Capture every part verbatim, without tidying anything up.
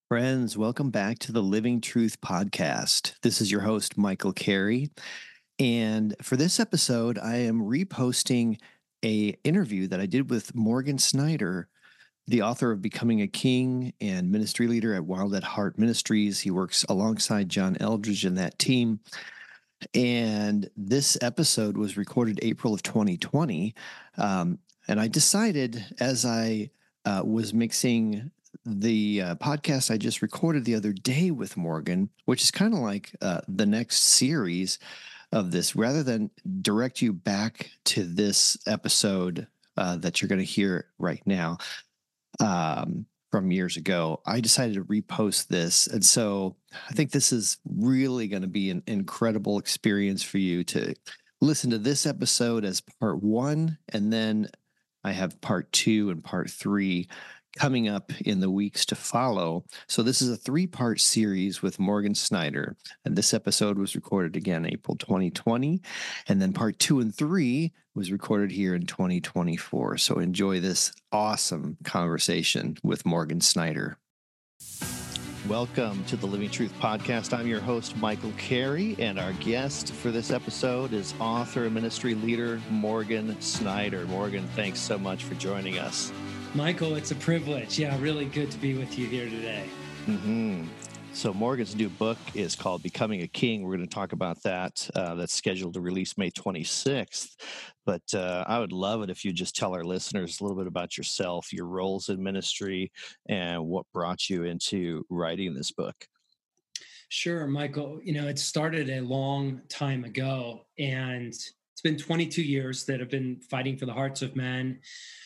Friends, welcome back to the Living Truth Podcast. This is your host, Michael Carey. And for this episode, I am reposting a interview that I did with Morgan Snyder, the author of Becoming a King and ministry leader at Wild at Heart Ministries. He works alongside John Eldredge and that team. And this episode was recorded April of twenty twenty. Um, and I decided as I uh, was mixing the uh, podcast I just recorded the other day with Morgan, which is kind of like uh, the next series of this, rather than direct you back to this episode uh, that you're going to hear right now um, from years ago, I decided to repost this. And so I think this is really going to be an incredible experience for you to listen to this episode as part one. And then I have part two and part three coming up in the weeks to follow. So this is a three-part series with Morgan Snyder, and this episode was recorded again April twenty twenty, and then part two and three was recorded here in twenty twenty-four. So enjoy this awesome conversation with Morgan Snyder. Welcome to the Living Truth Podcast. I'm your host, Michael Carey, and our guest for this episode is author and ministry leader Morgan Snyder. Morgan, thanks so much for joining us. Michael, it's a privilege. Yeah, really good to be with you here today. Mm-hmm. So Morgan's new book is called Becoming a King. We're going to talk about that. Uh, that's scheduled to release May twenty-sixth. But uh, I would love it if you just tell our listeners a little bit about yourself, your roles in ministry, and what brought you into writing this book. Sure, Michael. You know, it started a long time ago, and it's been twenty-two years that I've been fighting for the hearts of men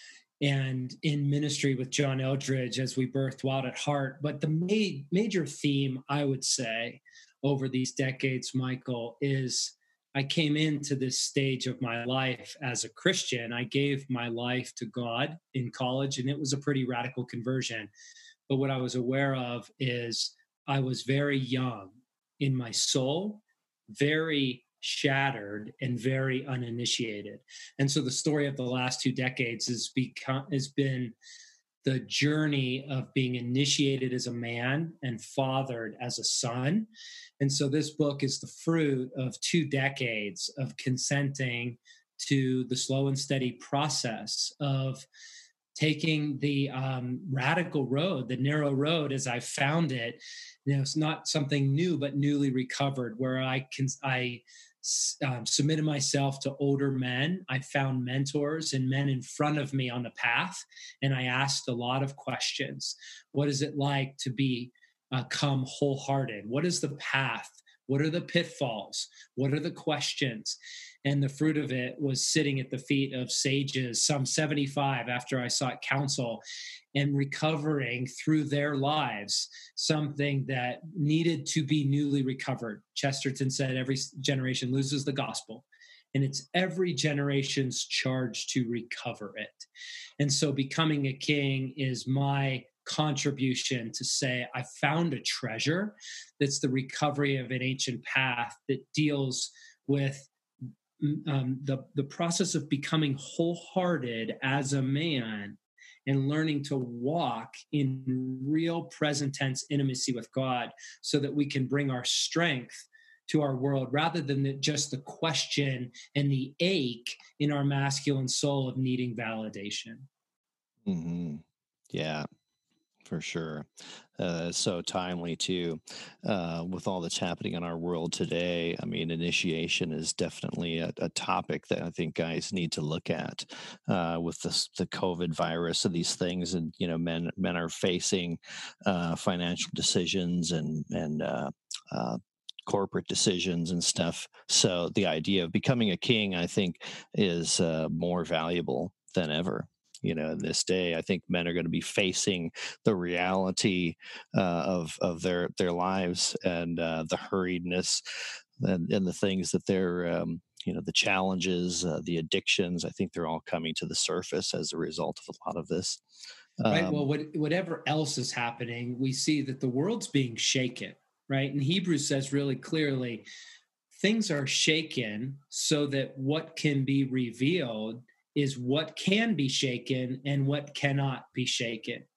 and in ministry with John Eldredge as we birthed Wild at Heart. But the ma- major theme, I would say, over these decades, Michael, is I came into this stage of my life as a Christian. I gave my life to God in college, and it was a pretty radical conversion. But what I was aware of is I was very young in my soul, very shattered and very uninitiated. And so the story of the last two decades has become has been the journey of being initiated as a man and fathered as a son. And so this book is the fruit of two decades of consenting to the slow and steady process of taking the um, radical road, the narrow road as I found it. You know, it's not something new, but newly recovered, where I can I um, submitted myself to older men. I found mentors and men in front of me on the path, and I asked a lot of questions. What is it like to be uh, come wholehearted? What is the path? What are the pitfalls? What are the questions? And the fruit of it was sitting at the feet of sages, some seventy-five after I sought counsel, and recovering through their lives something that needed to be newly recovered. Chesterton said every generation loses the gospel, and it's every generation's charge to recover it. And so Becoming a King is my contribution to say I found a treasure that's the recovery of an ancient path that deals with um, the, the process of becoming wholehearted as a man and learning to walk in real present tense intimacy with God so that we can bring our strength to our world rather than the, just the question and the ache in our masculine soul of needing validation. Mm-hmm. Yeah. For sure. Uh, so timely too, uh, with all that's happening in our world today. I mean, initiation is definitely a, a topic that I think guys need to look at uh, with this, the COVID virus and these things. And, you know, men, men are facing uh, financial decisions and, and, uh, uh, corporate decisions and stuff. So the idea of becoming a king, I think, is uh, more valuable than ever. You know, in this day, I think men are going to be facing the reality uh, of of their their lives and uh, the hurriedness and, and the things that they're, um, you know, the challenges, uh, the addictions. I think they're all coming to the surface as a result of a lot of this. Um, right. Well, what, whatever else is happening, we see that the world's being shaken. Right. And Hebrews says really clearly, things are shaken so that what can be revealed is what can be shaken and what cannot be shaken.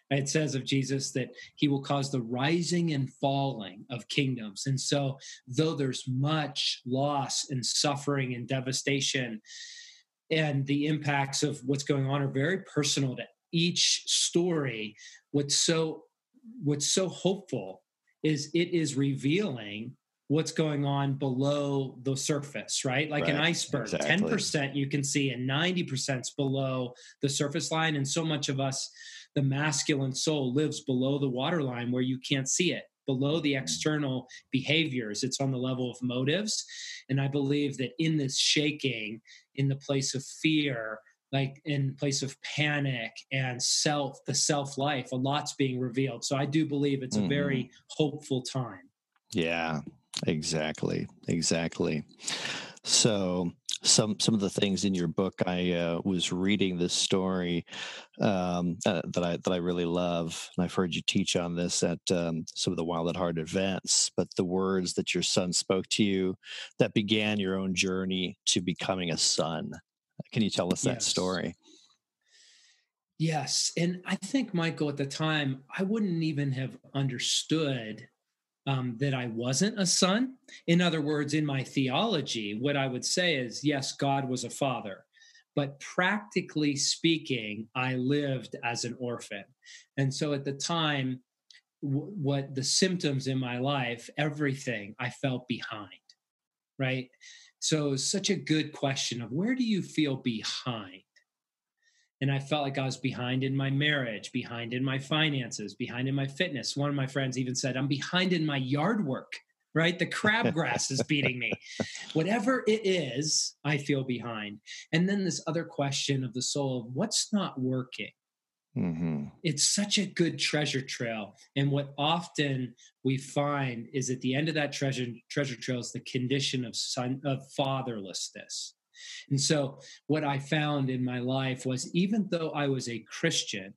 It says of Jesus that he will cause the rising and falling of kingdoms. And so, though there's much loss and suffering and devastation, and the impacts of what's going on are very personal to each story, what's so what's so hopeful is it is revealing what's going on below the surface, right? Like right. an iceberg, exactly. ten percent you can see and ninety percent is below the surface line. And so much of us, the masculine soul, lives below the waterline where you can't see it, below the external behaviors. It's on the level of motives. And I believe that in this shaking, in the place of fear, like in place of panic and self, the self-life, a lot's being revealed. So I do believe it's a mm-hmm. very hopeful time. Yeah, exactly. Exactly. So some some of the things in your book, I uh, was reading this story um, uh, that I that I really love, and I've heard you teach on this at um, some of the Wild at Heart events. But the words that your son spoke to you that began your own journey to becoming a son. Can you tell us that yes. story? Yes, and I think, Michael, at the time, I wouldn't even have understood Um, that I wasn't a son. In other words, in my theology, what I would say is, yes, God was a father, but practically speaking, I lived as an orphan. And so at the time, w- what the symptoms in my life, everything, I felt behind, right? So it's such a good question of where do you feel behind? And I felt like I was behind in my marriage, behind in my finances, behind in my fitness. One of my friends even said, I'm behind in my yard work, right? The crabgrass is beating me. Whatever it is, I feel behind. And then this other question of the soul of what's not working? Mm-hmm. It's such a good treasure trail. And what often we find is at the end of that treasure, treasure trail is the condition of son, of fatherlessness. And so what I found in my life was, even though I was a Christian,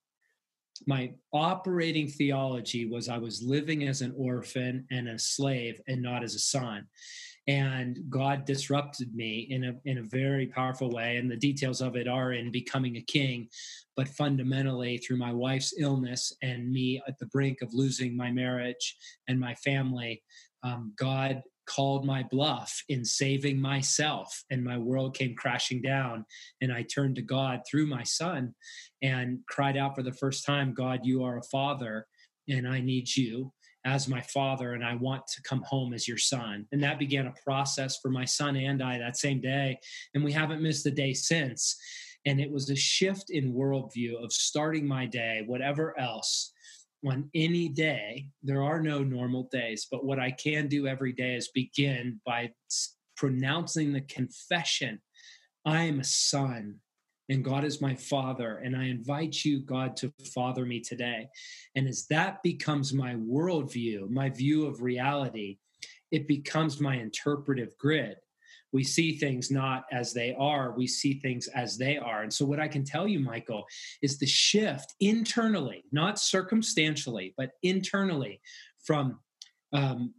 my operating theology was I was living as an orphan and a slave and not as a son. And God disrupted me in a in a very powerful way. And the details of it are in becoming a king. But fundamentally, through my wife's illness and me at the brink of losing my marriage and my family, um, God called my bluff in saving myself, and my world came crashing down. And I turned to God through my son and cried out for the first time, God, you are a father, and I need you as my father, and I want to come home as your son. And that began a process for my son and I that same day, and we haven't missed a day since. And it was a shift in worldview of starting my day, whatever else, on any day. There are no normal days, but what I can do every day is begin by pronouncing the confession, I am a son and God is my father, and I invite you, God, to father me today. And as that becomes my worldview, my view of reality, it becomes my interpretive grid. We see things not as they are, we see things as they are. And so what I can tell you, Michael, is the shift internally, not circumstantially, but internally, from um,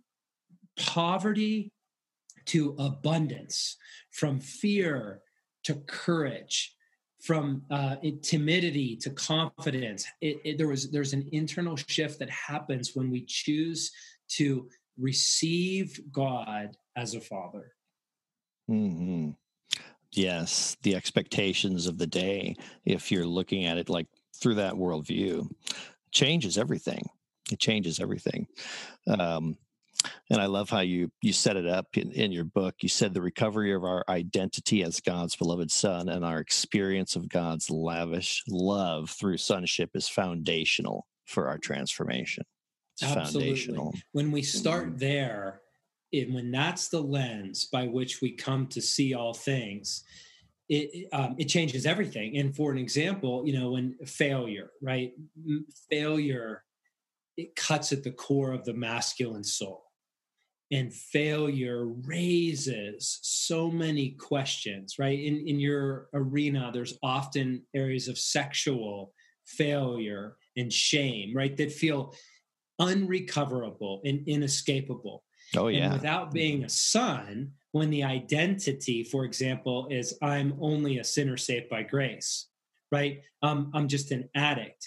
poverty to abundance, from fear to courage, from uh, timidity to confidence. It, it, there was there's an internal shift that happens when we choose to receive God as a father. Mm-hmm. Yes, the expectations of the day, if you're looking at it like through that worldview, changes everything. It changes everything. Um, and I love how you you set it up in, in your book. You said the recovery of our identity as God's beloved son and our experience of God's lavish love through sonship is foundational for our transformation. It's Absolutely. Foundational. When we start mm-hmm. there, and when that's the lens by which we come to see all things, it um, it changes everything. And for an example, you know, when failure, right? Failure, it cuts at the core of the masculine soul. And failure raises so many questions, right? In, in your arena, there's often areas of sexual failure and shame, right? That feel unrecoverable and inescapable. Oh, yeah. And without being a son, when the identity, for example, is I'm only a sinner saved by grace, right? Um, I'm just an addict.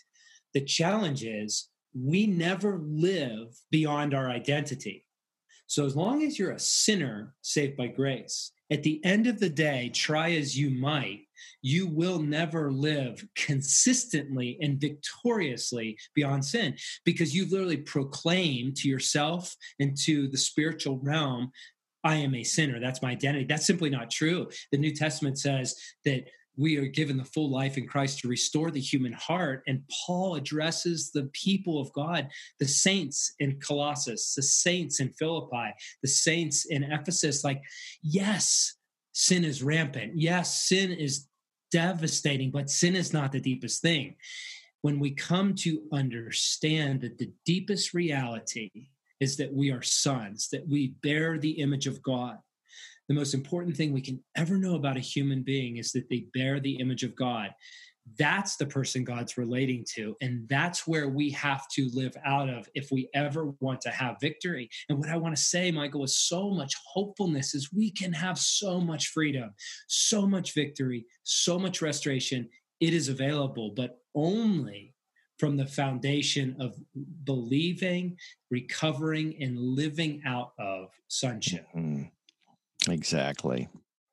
The challenge is we never live beyond our identity. So as long as you're a sinner saved by grace, at the end of the day, try as you might, you will never live consistently and victoriously beyond sin, because you've literally proclaimed to yourself and to the spiritual realm, I am a sinner. That's my identity. That's simply not true. The New Testament says that we are given the full life in Christ to restore the human heart. And Paul addresses the people of God, the saints in Colossus, the saints in Philippi, the saints in Ephesus. Like, yes, sin is rampant. Yes, sin is devastating, but sin is not the deepest thing. When we come to understand that the deepest reality is that we are sons, that we bear the image of God, the most important thing we can ever know about a human being is that they bear the image of God. That's the person God's relating to. And that's where we have to live out of if we ever want to have victory. And what I want to say, Michael, is so much hopefulness is we can have so much freedom, so much victory, so much restoration. It is available, but only from the foundation of believing, recovering, and living out of sonship. Mm-hmm. Exactly.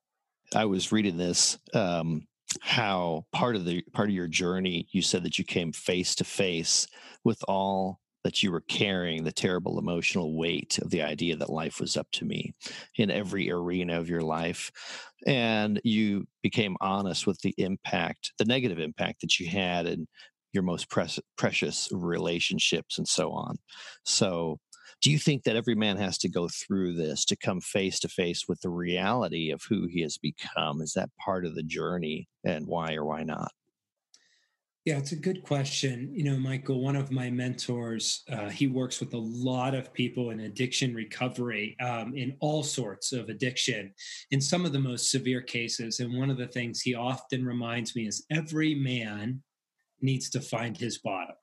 I was reading this, um, how part of the part of your journey, you said that you came face to face with all that you were carrying, the terrible emotional weight of the idea that life was up to me in every arena of your life. And you became honest with the impact, the negative impact that you had in your most pre- precious relationships and so on. So do you think that every man has to go through this to come face to face with the reality of who he has become? Is that part of the journey, and why or why not? Yeah, it's a good question. You know, Michael, one of my mentors, uh, he works with a lot of people in addiction recovery, um, in all sorts of addiction, in some of the most severe cases. And one of the things he often reminds me is every man needs to find his bottom.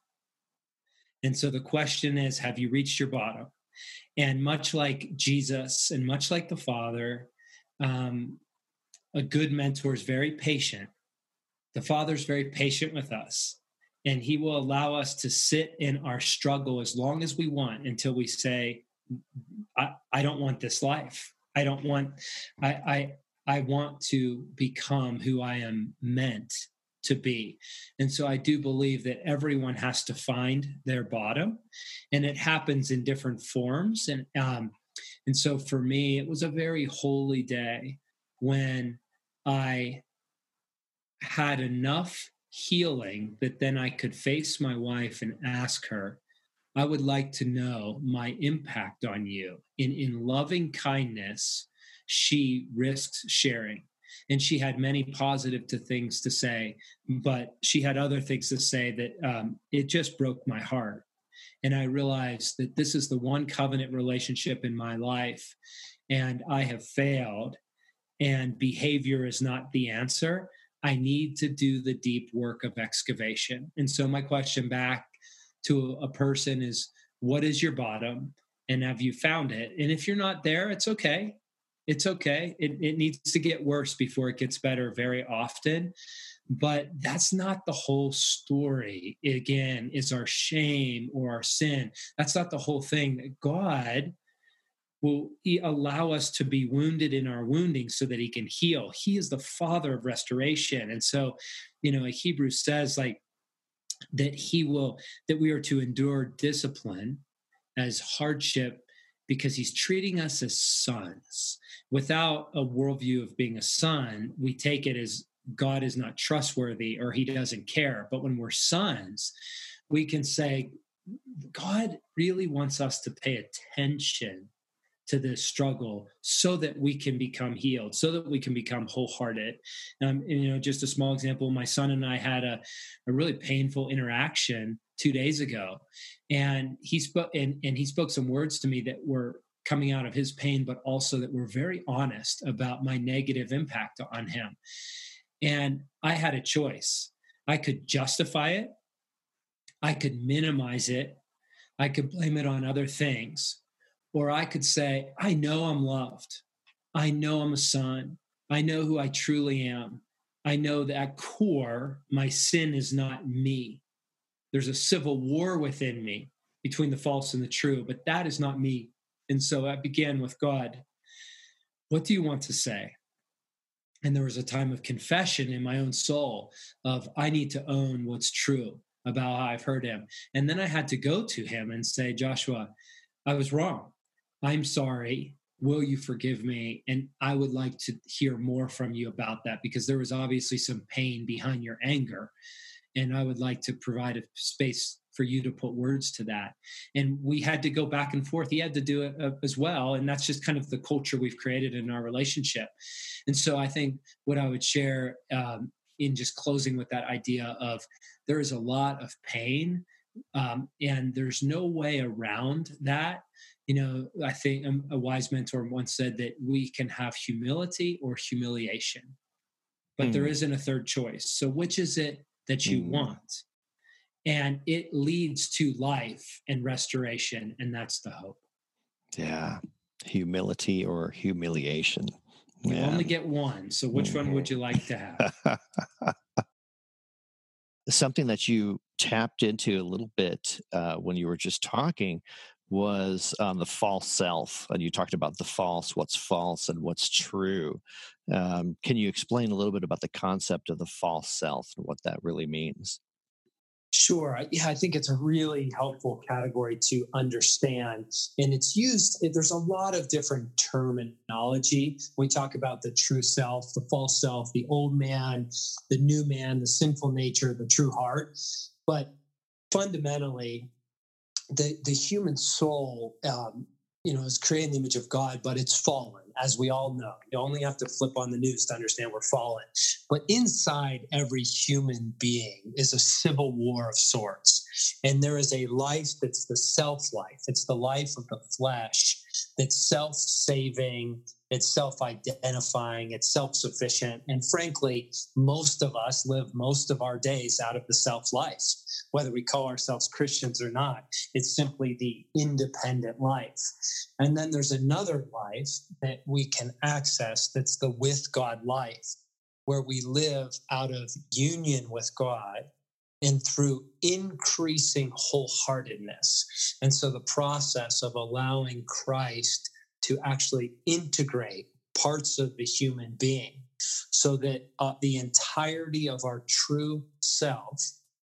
And so the question is, have you reached your bottom? And much like Jesus and much like the Father, um, a good mentor is very patient. The Father's very patient with us, and he will allow us to sit in our struggle as long as we want until we say, I, I don't want this life. I don't want, I, I, I want to become who I am meant to be. And so I do believe that everyone has to find their bottom, and it happens in different forms. And, um, and so for me, it was a very holy day when I had enough healing that then I could face my wife and ask her, I would like to know my impact on you. In, in loving kindness, she risks sharing. And she had many positive to things to say, but she had other things to say that um, it just broke my heart. And I realized that this is the one covenant relationship in my life, and I have failed, and behavior is not the answer. I need to do the deep work of excavation. And so my question back to a person is, what is your bottom? And have you found it? And if you're not there, it's okay. It's okay. It, it needs to get worse before it gets better very often. But that's not the whole story. Again, is our shame or our sin. That's not the whole thing. God will allow us to be wounded in our wounding so that he can heal. He is the Father of restoration. And so, you know, Hebrews says like that he will, that we are to endure discipline as hardship because he's treating us as sons. Without a worldview of being a son, we take it as God is not trustworthy or he doesn't care. But when we're sons, we can say, God really wants us to pay attention to this struggle so that we can become healed, so that we can become wholehearted. Um, and, you know, just a small example, my son and I had a, a really painful interaction two days ago, and he spoke and, and he spoke some words to me that were coming out of his pain, but also that were very honest about my negative impact on him. And I had a choice. I could justify it. I could minimize it. I could blame it on other things. Or I could say, I know I'm loved. I know I'm a son. I know who I truly am. I know that at core, my sin is not me. there's a civil war within me between the false and the true, but that is not me. And so I began with God, what do you want to say? And there was a time of confession in my own soul of, I need to own what's true about how I've heard him. And then I had to go to him and say, Joshua, I was wrong. I'm sorry. Will you forgive me? And I would like to hear more from you about that, because there was obviously some pain behind your anger. And I would like to provide a space for you to put words to that. And we had to go back and forth. He had to do it uh, as well. And that's just kind of the culture we've created in our relationship. And so I think what I would share um, in just closing with that idea of there is a lot of pain um, and there's no way around that. You know, I think a wise mentor once said that we can have humility or humiliation, but mm. there isn't a third choice. So which is it that you mm. want? And it leads to life and restoration. And that's the hope. Yeah. Humility or humiliation. You yeah. only get one. So which mm-hmm. one would you like to have? Something that you tapped into a little bit uh, when you were just talking was um, the false self. And you talked about the false, what's false and what's true. Um, can you explain a little bit about the concept of the false self and what that really means? Sure. Yeah, I think it's a really helpful category to understand. And it's used, there's a lot of different terminology. We talk about the true self, the false self, the old man, the new man, the sinful nature, the true heart. But fundamentally, the, the human soul, um, you know, is created in the image of God, but it's fallen, as we all know. You only have to flip on the news to understand we're fallen. But inside every human being is a civil war of sorts. And there is a life that's the self-life. It's the life of the flesh that's self-saving, it's self-identifying, it's self-sufficient. And frankly, most of us live most of our days out of the self-life. Whether we call ourselves Christians or not, it's simply the independent life. And then there's another life that we can access that's the with God life, where we live out of union with God and through increasing wholeheartedness. And so the process of allowing Christ to actually integrate parts of the human being so that uh, the entirety of our true self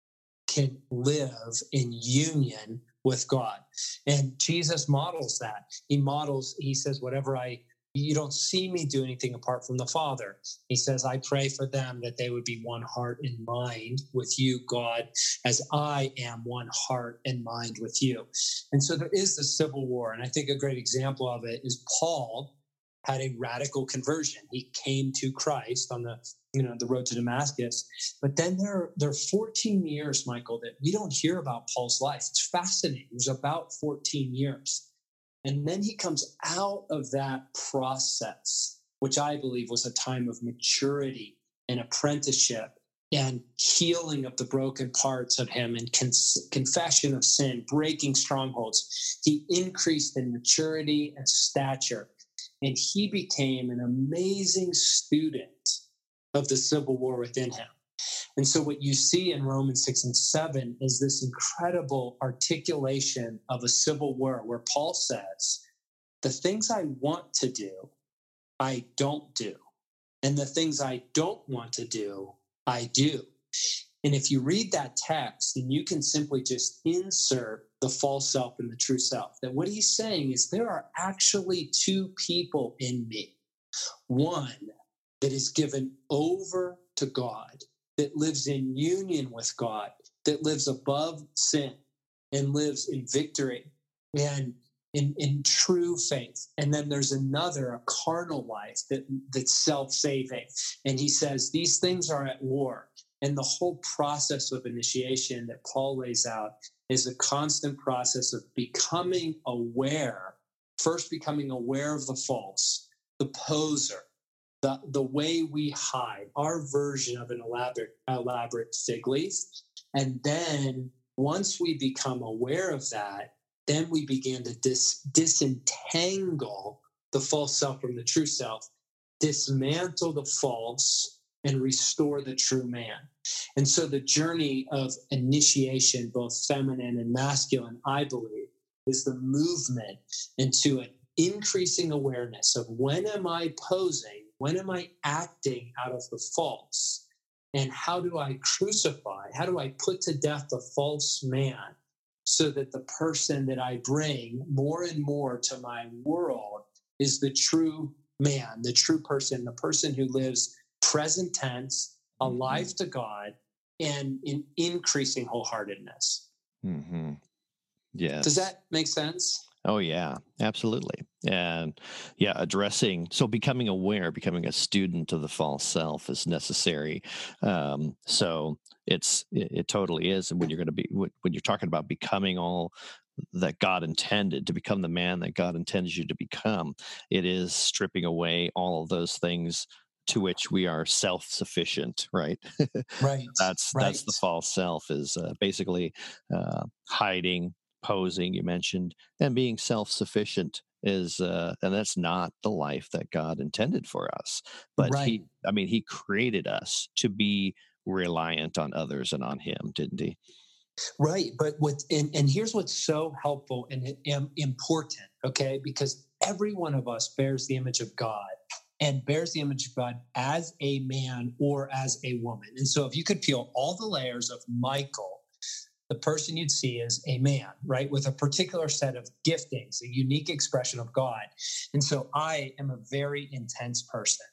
can live in union with God. And Jesus models that. He models, he says, whatever I, you don't see me do anything apart from the Father. He says, I pray for them that they would be one heart and mind with you, God, as I am one heart and mind with you. And so there is this civil war. And I think a great example of it is Paul had a radical conversion. He came to Christ on the, you know, the road to Damascus. But then there, there are fourteen years, Michael, that we don't hear about Paul's life. It's fascinating. There's about fourteen years. And then he comes out of that process, which I believe was a time of maturity and apprenticeship and healing of the broken parts of him and con- confession of sin, breaking strongholds. He increased in maturity and stature. And he became an amazing student of the civil war within him. And so what you see in Romans six and seven is this incredible articulation of a civil war where Paul says, the things I want to do, I don't do. And the things I don't want to do, I do. And if you read that text, then you can simply just insert the false self and the true self. That what he's saying is there are actually two people in me. One that is given over to God, that lives in union with God, that lives above sin and lives in victory and in, in true faith. And then there's another, a carnal life that, that's self-saving. And he says these things are at war. And the whole process of initiation that Paul lays out is a constant process of becoming aware, first becoming aware of the false, the poser, the, the way we hide, our version of an elaborate, elaborate fig leaf. And then once we become aware of that, then we begin to dis, disentangle the false self from the true self, dismantle the false, and restore the true man. And so the journey of initiation, both feminine and masculine, I believe, is the movement into an increasing awareness of when am I posing, when am I acting out of the false, and how do I crucify, how do I put to death the false man so that the person that I bring more and more to my world is the true man, the true person, the person who lives present tense, alive mm-hmm. to God, and in increasing wholeheartedness. Mm-hmm. Yes. Does that make sense? Oh, yeah, absolutely. And yeah, addressing, so becoming aware, becoming a student of the false self is necessary. Um, so it's, it, it totally is. And when you're going to be, when you're talking about becoming all that God intended, to become the man that God intends you to become, it is stripping away all of those things to which we are self-sufficient, right? Right. that's right. that's the false self, is uh, basically uh, hiding, posing, you mentioned, and being self-sufficient is, uh, and that's not the life that God intended for us. But right. he, I mean, he created us to be reliant on others and on him, didn't he? Right. But what, and, and here's what's so helpful and, and important, okay? Because every one of us bears the image of God and bears the image of God as a man or as a woman. And so if you could peel all the layers of Michael, the person you'd see is a man, right? With a particular set of giftings, a unique expression of God. And so I am a very intense person.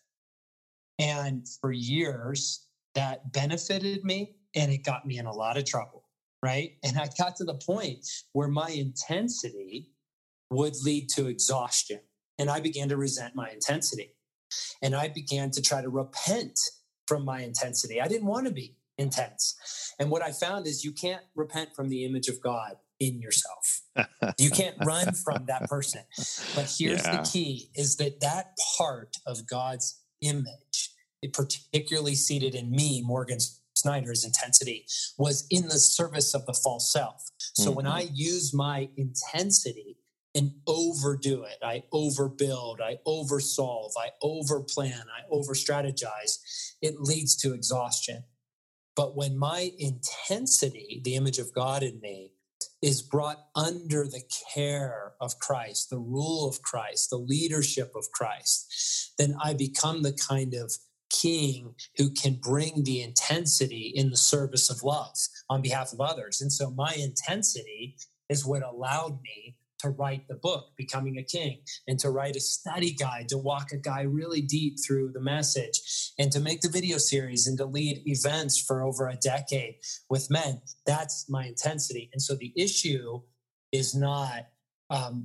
And for years, that benefited me and it got me in a lot of trouble, right? And I got to the point where my intensity would lead to exhaustion. And I began to resent my intensity. And I began to try to repent from my intensity. I didn't want to be intense. And what I found is you can't repent from the image of God in yourself. You can't run from that person. But here's yeah. the key, is that that part of God's image, it particularly seated in me, Morgan Snyder's intensity, was in the service of the false self. So mm-hmm. when I use my intensity and overdo it, I overbuild, I oversolve, I overplan, I overstrategize, it leads to exhaustion. But when my intensity, the image of God in me, is brought under the care of Christ, the rule of Christ, the leadership of Christ, then I become the kind of king who can bring the intensity in the service of love on behalf of others. And so my intensity is what allowed me to write the book, Becoming a King, and to write a study guide, to walk a guy really deep through the message, and to make the video series and to lead events for over a decade with men. That's my intensity. And so the issue is not um,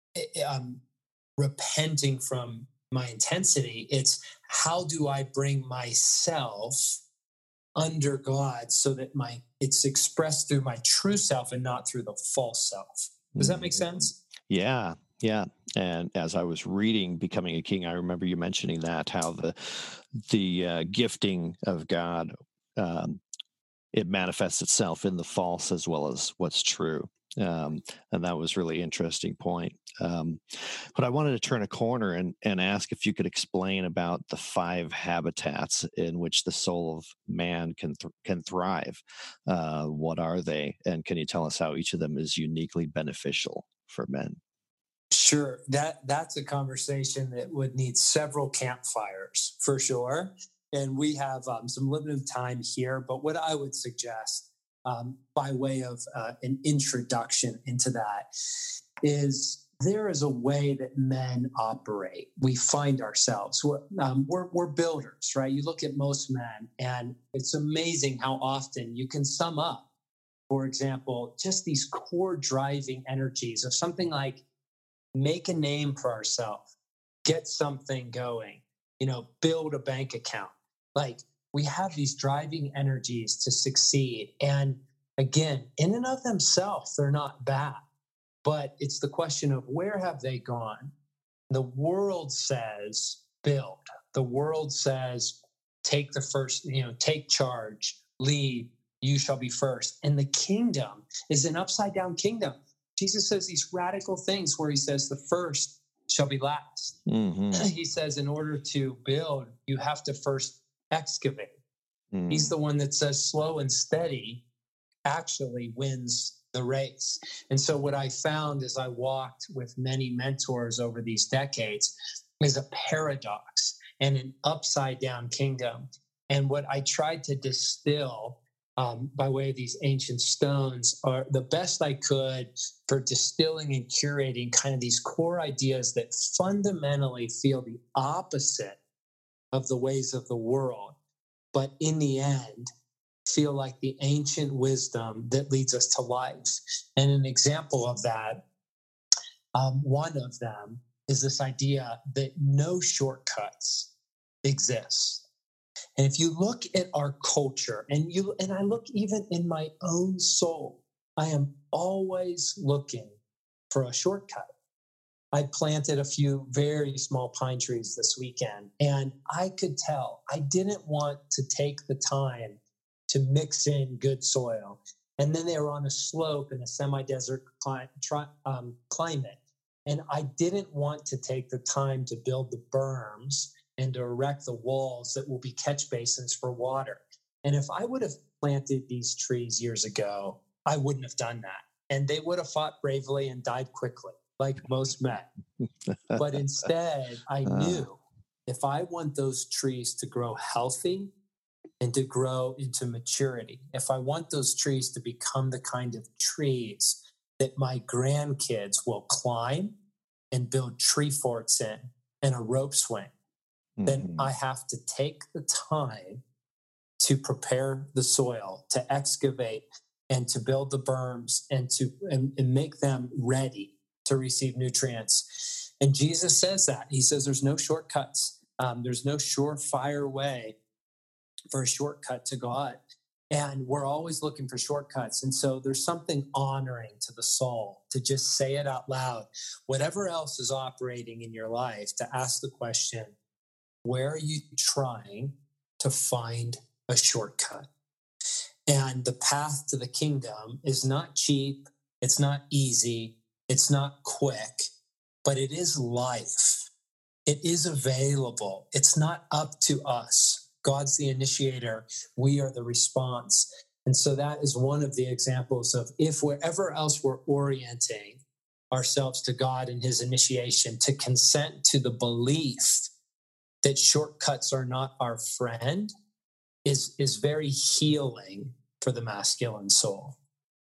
um, repenting from my intensity. It's how do I bring myself under God so that my it's expressed through my true self and not through the false self. Does that make sense? Yeah, yeah. And as I was reading Becoming a King, I remember you mentioning that, how the the uh, gifting of God, um, it manifests itself in the false as well as what's true. Um, and that was really interesting point. Um, but I wanted to turn a corner and, and ask if you could explain about the five habitats in which the soul of man can th- can thrive. Uh, what are they? And can you tell us how each of them is uniquely beneficial for men? Sure. That that's a conversation that would need several campfires for sure. And we have um, some limited time here, but what I would suggest um, by way of uh, an introduction into that is there is a way that men operate. We find ourselves, we're, um, we're, we're builders, right? You look at most men and it's amazing how often you can sum up, for example, just these core driving energies of something like make a name for ourselves, get something going, you know, build a bank account. Like we have these driving energies to succeed. And again, in and of themselves, they're not bad, but it's the question of where have they gone? The world says build. The world says take the first, you know, take charge, lead, you shall be first. And the kingdom is an upside down kingdom. Jesus says these radical things where he says the first shall be last. Mm-hmm. He says in order to build, you have to first excavate. Mm. He's the one that says slow and steady actually wins the race. And so what I found as I walked with many mentors over these decades is a paradox and an upside down kingdom. And what I tried to distill um, by way of these ancient stones are the best I could for distilling and curating kind of these core ideas that fundamentally feel the opposite of the ways of the world, but in the end, feel like the ancient wisdom that leads us to life. And an example of that, um, one of them is this idea that no shortcuts exist. And if you look at our culture, and you and I look even in my own soul, I am always looking for a shortcut. I planted a few very small pine trees this weekend, and I could tell I didn't want to take the time to mix in good soil. And then they were on a slope in a semi-desert cli- tri- um, climate. And I didn't want to take the time to build the berms and to erect the walls that will be catch basins for water. And if I would have planted these trees years ago, I wouldn't have done that. And they would have fought bravely and died quickly, like most men. But instead, I knew if I want those trees to grow healthy and to grow into maturity, if I want those trees to become the kind of trees that my grandkids will climb and build tree forts in and a rope swing, mm-hmm. then I have to take the time to prepare the soil, to excavate and to build the berms and to and, and make them ready to receive nutrients. And Jesus says that. He says there's no shortcuts. Um, there's no surefire way for a shortcut to God. And we're always looking for shortcuts. And so there's something honoring to the soul to just say it out loud. Whatever else is operating in your life, to ask the question, where are you trying to find a shortcut? And the path to the kingdom is not cheap. It's not easy. It's not quick, but it is life. It is available. It's not up to us. God's the initiator. We are the response. And so that is one of the examples of if wherever else we're orienting ourselves to God and his initiation, to consent to the belief that shortcuts are not our friend is, is very healing for the masculine soul.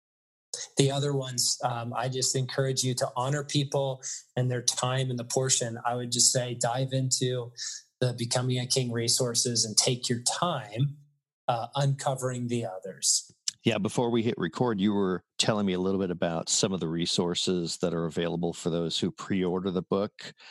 The other ones, um, I just encourage you to honor people and their time and the portion. I would just say dive into the Becoming a King resources and take your time uh, uncovering the others. Yeah, before we hit record, you were telling me a little bit about some of the resources that are available for those who pre-order the book.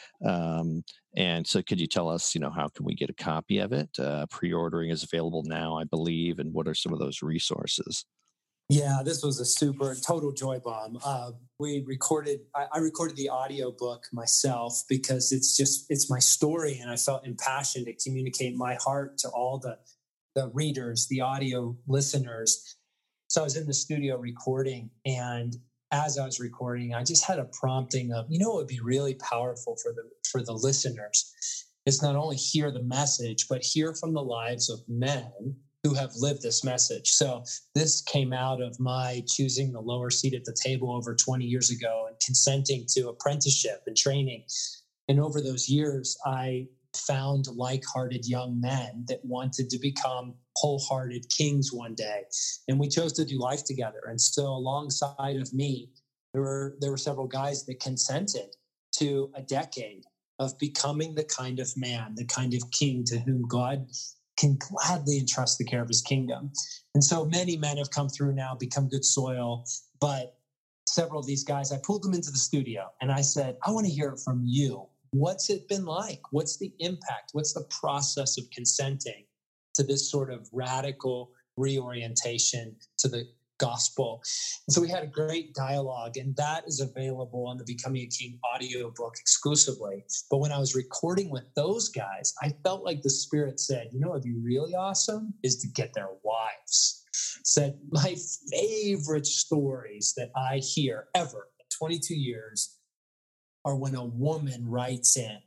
Um, and so could you tell us, you know, how can we get a copy of it? Uh, pre-ordering is available now, I believe. And what are some of those resources? Yeah, this was a super total joy bomb. Uh, we recorded, I, I recorded the audio book myself because it's just, it's my story. And I felt impassioned to communicate my heart to all the, the readers, the audio listeners. So I was in the studio recording, and as I was recording, I just had a prompting of, you know, what would be really powerful for the, for the listeners is not only hear the message, but hear from the lives of men who have lived this message. So this came out of my choosing the lower seat at the table over twenty years ago and consenting to apprenticeship and training. And over those years, I found like-hearted young men that wanted to become wholehearted kings one day. And we chose to do life together. And so alongside of me, there were, there were several guys that consented to a decade of becoming the kind of man, the kind of king to whom God can gladly entrust the care of his kingdom. And so many men have come through now, become good soil, but several of these guys, I pulled them into the studio and I said, I want to hear it from you. What's it been like? What's the impact? What's the process of consenting to this sort of radical reorientation to the gospel? And so we had a great dialogue, and that is available on the Becoming a King audiobook exclusively. But when I was recording with those guys, I felt like the Spirit said, you know, what'd be really awesome is to get their wives. Said my favorite stories that I hear ever in twenty-two years are when a woman writes in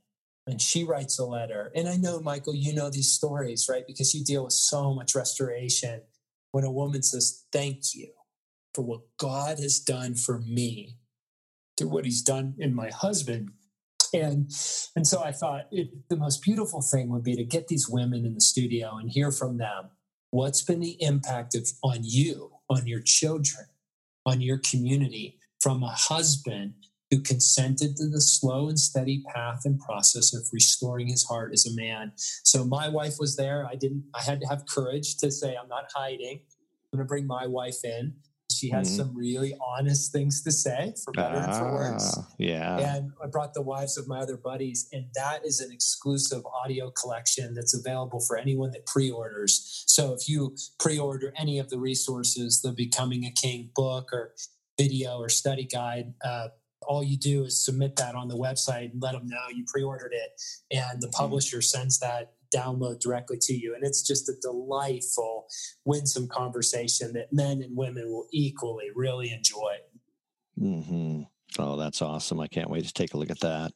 And she writes a letter. And I know, Michael, you know these stories, right? Because you deal with so much restoration. When a woman says, thank you for what God has done for me, to what he's done in my husband. And and so I thought it, the most beautiful thing would be to get these women in the studio and hear from them. What's been the impact of on you, on your children, on your community, from a husband who consented to the slow and steady path and process of restoring his heart as a man. So my wife was there. I didn't, I had to have courage to say, I'm not hiding. I'm going to bring my wife in. She has mm-hmm. some really honest things to say, for better ah, and for worse. Yeah. And I brought the wives of my other buddies, and that is an exclusive audio collection that's available for anyone that pre-orders. So if you pre-order any of the resources, the Becoming a King book or video or study guide, uh, all you do is submit that on the website and let them know you pre-ordered it. And the publisher mm-hmm. sends that download directly to you. And it's just a delightful, winsome conversation that men and women will equally really enjoy. Mm-hmm. Oh, that's awesome. I can't wait to take a look at that.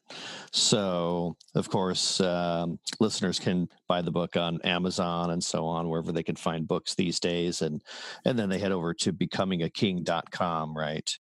So, of course, um, listeners can buy the book on Amazon and so on, wherever they can find books these days. And, and then they head over to becoming a king dot com, right?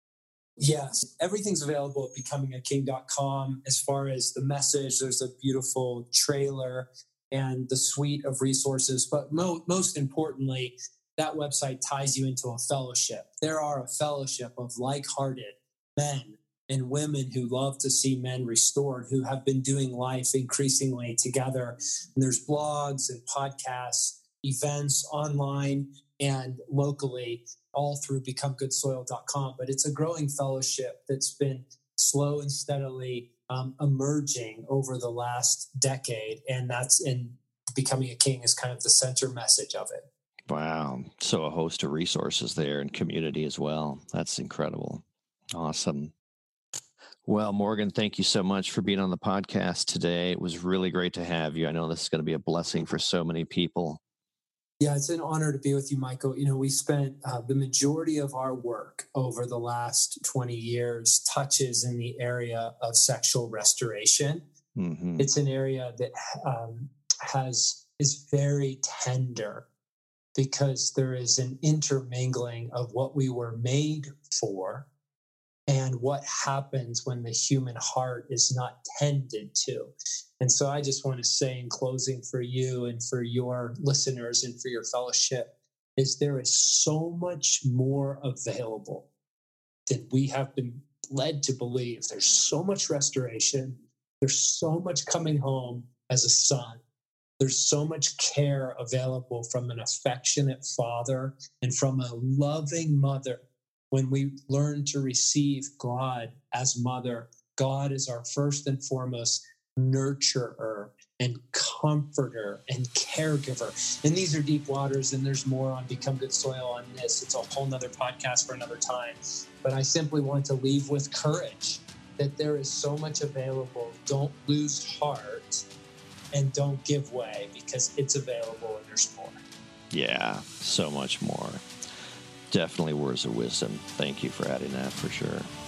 Yes, everything's available at becoming a king dot com. As far as the message, there's a beautiful trailer and the suite of resources. But mo- most importantly, that website ties you into a fellowship. There are a fellowship of like-hearted men and women who love to see men restored, who have been doing life increasingly together. And there's blogs and podcasts, events online and locally, all through become good soil dot com. But it's a growing fellowship that's been slow and steadily um, emerging over the last decade. And that's in Becoming a King is kind of the center message of it. Wow. So a host of resources there and community as well. That's incredible. Awesome. Well, Morgan, thank you so much for being on the podcast today. It was really great to have you. I know this is going to be a blessing for so many people. Yeah, it's an honor to be with you, Michael. You know, we spent uh, the majority of our work over the last twenty years touches in the area of sexual restoration. Mm-hmm. It's an area that um, has is very tender because there is an intermingling of what we were made for and what happens when the human heart is not tended to. And so I just want to say in closing for you and for your listeners and for your fellowship is there is so much more available than we have been led to believe. There's so much restoration. There's so much coming home as a son. There's so much care available from an affectionate father and from a loving mother. When we learn to receive God as mother, God is our first and foremost nurturer and comforter and caregiver. And these are deep waters, and there's more on Become Good Soil on this. It's a whole nother podcast for another time. But I simply want to leave with courage that there is so much available. Don't lose heart and don't give way because it's available and there's more. Yeah, so much more. Definitely words of wisdom. Thank you for adding that for sure.